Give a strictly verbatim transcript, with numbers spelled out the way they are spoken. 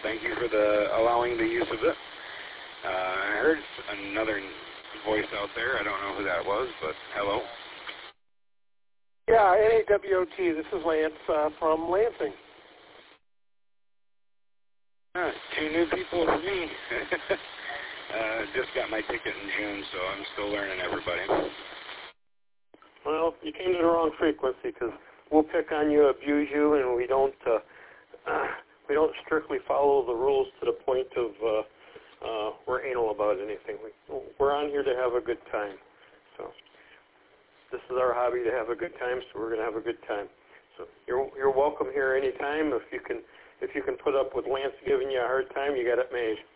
thank you for the allowing the use of it. Uh, I heard another voice out there. I don't know who that was, but hello. Yeah, N A W O T. This is Lance uh, from Lansing. Ah, two new people for me. uh, just got my ticket in June, so I'm still learning everybody. Well, you came to the wrong frequency because we'll pick on you, abuse you, and we don't uh, uh, we don't strictly follow the rules to the point of uh, uh, we're anal about anything. We, we're on here to have a good time. So this is our hobby, to have a good time. So we're going to have a good time. So you're you're welcome here anytime. If you can if you can put up with Lance giving you a hard time, you got it made.